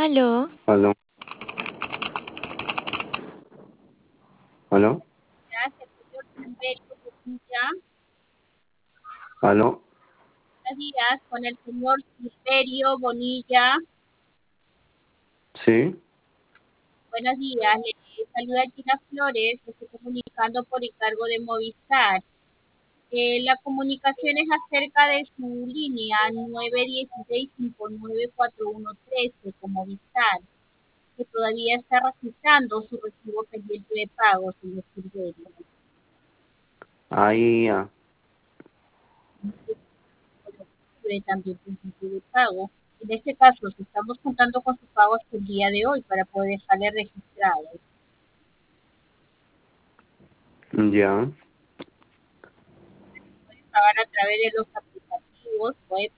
Aló, Aló, aló, Gracias, señor Silverio Bonilla. aló, Buenos días, con el señor Silverio Bonilla. sí, Buenos días, le saluda Gina Flores, me estoy comunicando por encargo de Movistar. La comunicación es acerca de su línea 916-594113 con Movistar, que todavía está registrando su recibo pendiente de pago, señor Silverio. ahí ya. También pendiente de pago. En este caso, si estamos contando con sus pagos el día de hoy para poder dejarle registrado. Ya, Puede pagar a través de los aplicativos, puede